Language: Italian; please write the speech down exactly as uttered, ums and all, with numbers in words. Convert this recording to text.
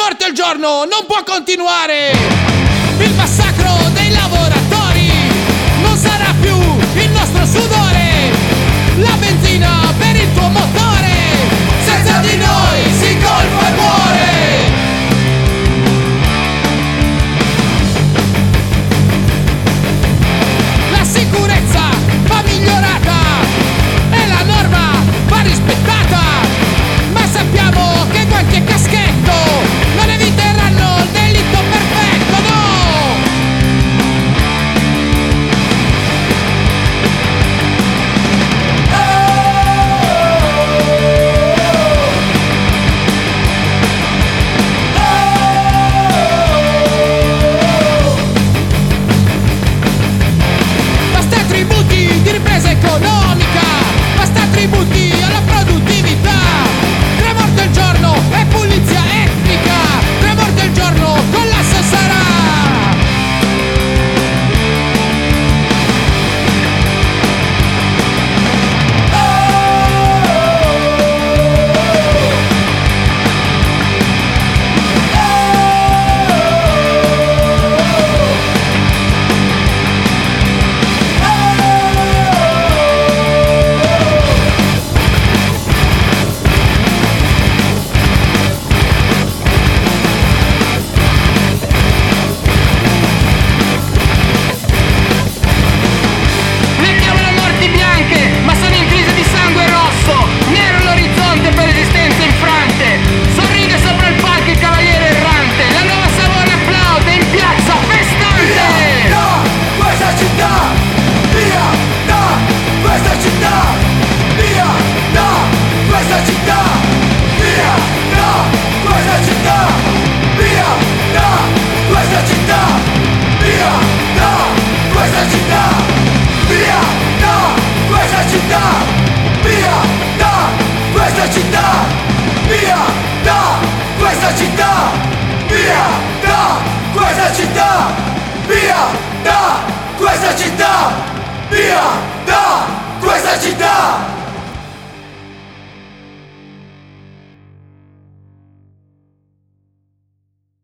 morto il giorno non può continuare. Il massacro dei lavoratori non sarà più il nostro sudore, la benzina per il tuo motore senza di noi si colpa e muore. La sicurezza va migliorata e la norma va rispettata, ma sappiamo che guanti e caschetto non eviteranno il delitto perfetto, no! Basta tributi di ripresa economica, basta tributi alla produttività. Tre morte al giorno e pulizia etnica, tre morte al giorno collasso sarà. Le chiamano morti bianche, ma sono in crisi di sangue rosso. Nero l'orizzonte per esistenze infrante. Sorride sopra il palco il cavaliere errante. La nuova Savona applaude in piazza festante. Da questa città, via da questa città, via da questa città, via da questa città, via da questa città, via da questa città, via da questa città, via da questa città, via da questa città, via da questa città, via da questa città, via da